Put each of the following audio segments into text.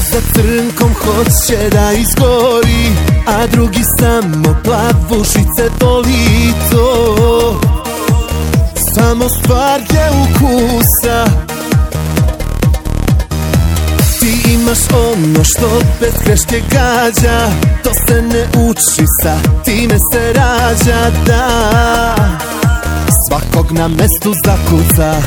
za crnkom hoće da izgori, a drugi samo plavušice voli to. Samo stvar je ukusa, ti imaš ono što bez greške gađa. To se ne uči, sa time se rađa, da svakog na mestu zakuca.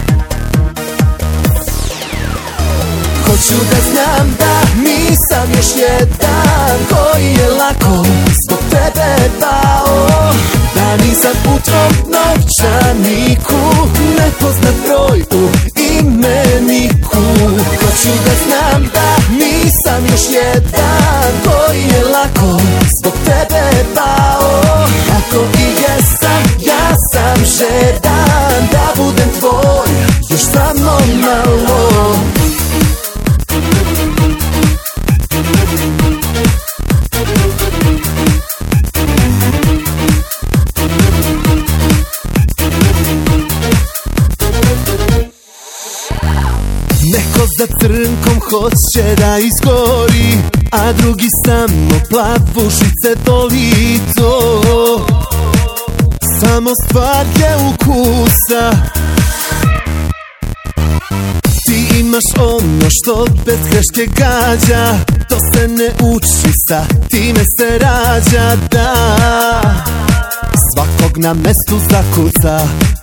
Hoću da znam da nisam još jedan koji je lako zbog tebe pao, da nisam u tvom novčaniku nepoznat broj u imeniku. Hoću da znam da nisam još jedan koji je lako zbog tebe pao. Ako i jesam, ja sam žedan da budem tvoj još samo malo. Neko za crnkom hoće da izgori, a drugi samo plavušice voli to. Samo stvar je ukusa, ti imaš ono što bez greške gađa. To se ne uči, sa time se rađa, da svakog na mestu zakuca.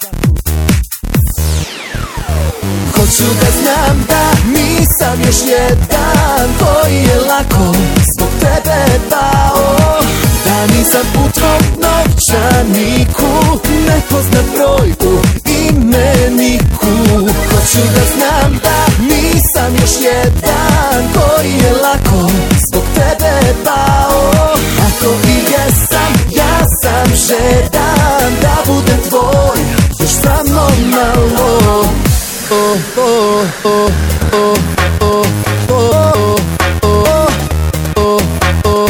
Hoću da znam da nisam još jedan koji je lako zbog tebe pao, da nisam u tvom novčaniku nepoznat broj u imeniku. Hoću da znam da nisam još jedan koji je lako zbog tebe pao. Ako i jesam, ja sam žedan da budem tvoj još samo malo. Oh, oh, oh, oh, oh, oh, oh, oh, oh,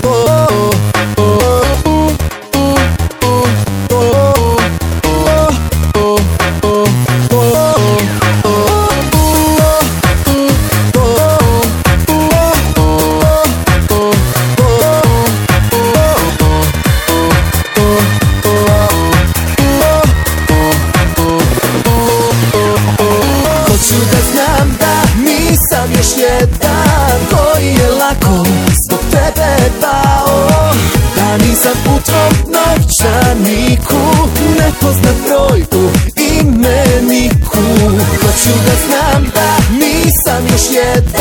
hoću da znam da nisam još jedan koji je lako zbog tebe pao, da nisam u tvom novčaniku nepoznat broj u imeniku. Hoću da znam da nisam još jedan